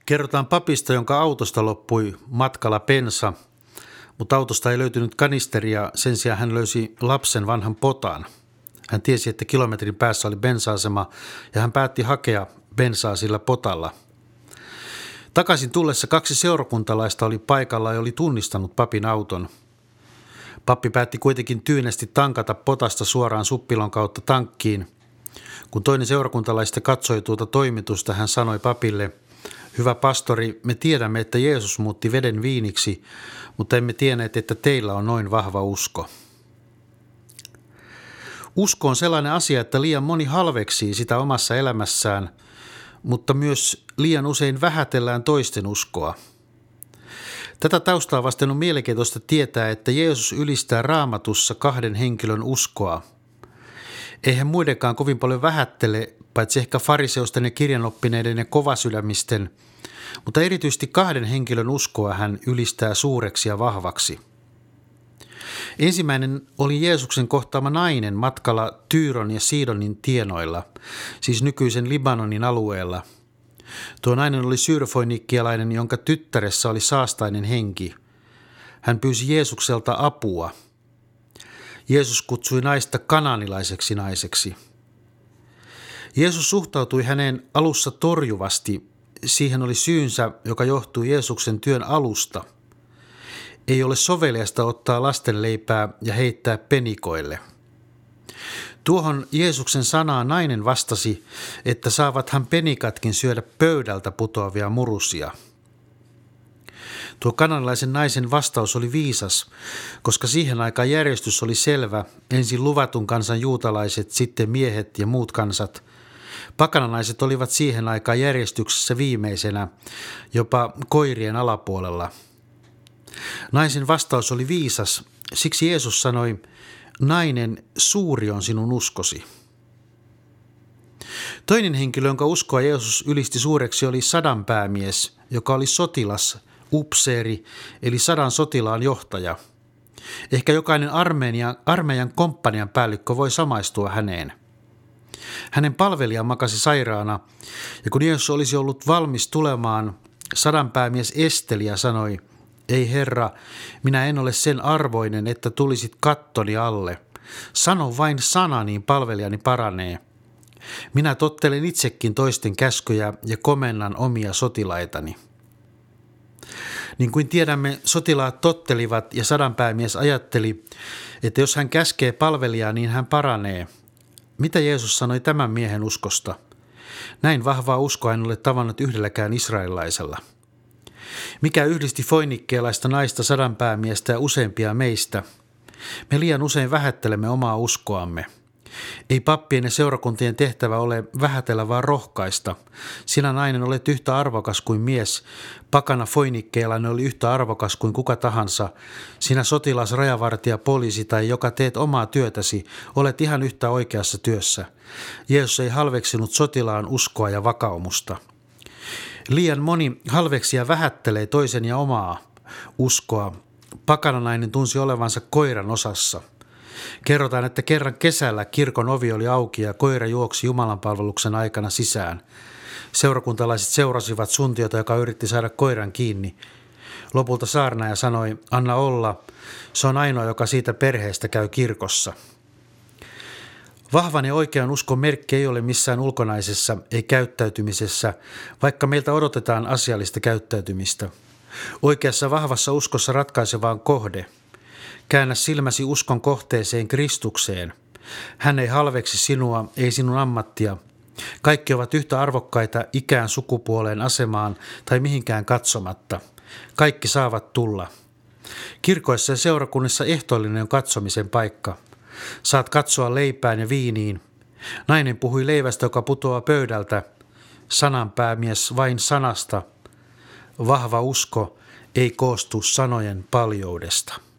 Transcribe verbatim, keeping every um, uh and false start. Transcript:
Kerrotaan papista, jonka autosta loppui matkalla bensa, mutta autosta ei löytynyt kanisteria, sen sijaan hän löysi lapsen vanhan potan. Hän tiesi, että kilometrin päässä oli bensa-asema ja hän päätti hakea bensaa sillä potalla. Takaisin tullessa kaksi seurakuntalaista oli paikalla ja oli tunnistanut papin auton. Pappi päätti kuitenkin tyynesti tankata potasta suoraan suppilon kautta tankkiin. Kun toinen seurakuntalaista katsoi tuota toimitusta, hän sanoi papille: "Hyvä pastori, me tiedämme, että Jeesus muutti veden viiniksi, mutta emme tienneet, että teillä on noin vahva usko." Usko on sellainen asia, että liian moni halveksii sitä omassa elämässään, mutta myös liian usein vähätellään toisten uskoa. Tätä taustaa vasten on mielenkiintoista tietää, että Jeesus ylistää Raamatussa kahden henkilön uskoa. Eihän muidenkaan kovin paljon vähättele, paitsi ehkä fariseusten ja kirjanoppineiden ja kovasydämisten, mutta erityisesti kahden henkilön uskoa hän ylistää suureksi ja vahvaksi. Ensimmäinen oli Jeesuksen kohtaama nainen matkalla Tyyron ja Siidonin tienoilla, siis nykyisen Libanonin alueella. Tuo nainen oli syyrofoiniikkialainen, jonka tyttäressä oli saastainen henki. Hän pyysi Jeesukselta apua. Jeesus kutsui naista kanaanilaiseksi naiseksi. Jeesus suhtautui häneen alussa torjuvasti. Siihen oli syynsä, joka johtui Jeesuksen työn alusta. Ei ole soveliasta ottaa lasten leipää ja heittää penikoille. Tuohon Jeesuksen sanaan nainen vastasi, että saavathan penikatkin syödä pöydältä putoavia murusia. Tuo kananlaisen naisen vastaus oli viisas, koska siihen aikaan järjestys oli selvä: ensin luvatun kansan juutalaiset, sitten miehet ja muut kansat. Pakananaiset olivat siihen aikaan järjestyksessä viimeisenä, jopa koirien alapuolella. Naisen vastaus oli viisas, siksi Jeesus sanoi: "Nainen, suuri on sinun uskosi." Toinen henkilö, jonka uskoa Jeesus ylisti suureksi, oli sadanpäämies, joka oli sotilas, upseeri, eli sadan sotilaan johtaja. Ehkä jokainen armeijan, armeijan komppanian päällikkö voi samaistua häneen. Hänen palvelija makasi sairaana, ja kun Jeesus olisi ollut valmis tulemaan, sadanpäämies esteli ja sanoi: "Ei Herra, minä en ole sen arvoinen, että tulisit kattoni alle. Sano vain sana, niin palvelijani paranee. Minä tottelen itsekin toisten käskyjä ja komennan omia sotilaitani." Niin kuin tiedämme, sotilaat tottelivat ja sadanpäämies ajatteli, että jos hän käskee palvelijaa, niin hän paranee. Mitä Jeesus sanoi tämän miehen uskosta? Näin vahvaa uskoa en ole tavannut yhdelläkään israelilaisella. Mikä yhdisti foinikkealaista naista, sadanpäämiestä ja useampia meistä? Me liian usein vähättelemme omaa uskoamme. Ei pappien ja seurakuntien tehtävä ole vähätellä, vaan rohkaista. Sinä nainen olet yhtä arvokas kuin mies. Pakana foinikkealainen oli yhtä arvokas kuin kuka tahansa. Sinä sotilas, rajavartija, poliisi tai joka teet omaa työtäsi, olet ihan yhtä oikeassa työssä. Jeesus ei halveksinut sotilaan uskoa ja vakaumusta. Liian moni halveksi ja vähättelee toisen ja omaa uskoa. Pakananainen tunsi olevansa koiran osassa. Kerrotaan, että kerran kesällä kirkon ovi oli auki ja koira juoksi jumalanpalveluksen aikana sisään. Seurakuntalaiset seurasivat suntiota, joka yritti saada koiran kiinni. Lopulta saarnaaja sanoi: "Anna olla, se on ainoa, joka siitä perheestä käy kirkossa." Vahvan ja oikean uskon merkki ei ole missään ulkonaisessa, ei käyttäytymisessä, vaikka meiltä odotetaan asiallista käyttäytymistä. Oikeassa vahvassa uskossa ratkaiseva on kohde. Käännä silmäsi uskon kohteeseen, Kristukseen. Hän ei halveksi sinua, ei sinun ammattia. Kaikki ovat yhtä arvokkaita ikään, sukupuoleen, asemaan tai mihinkään katsomatta. Kaikki saavat tulla. Kirkoissa ja seurakunnissa ehtoollinen on katsomisen paikka. Saat katsoa leipään ja viiniin. Nainen puhui leivästä, joka putoaa pöydältä. Sananpäämies vain sanasta. Vahva usko ei koostu sanojen paljoudesta.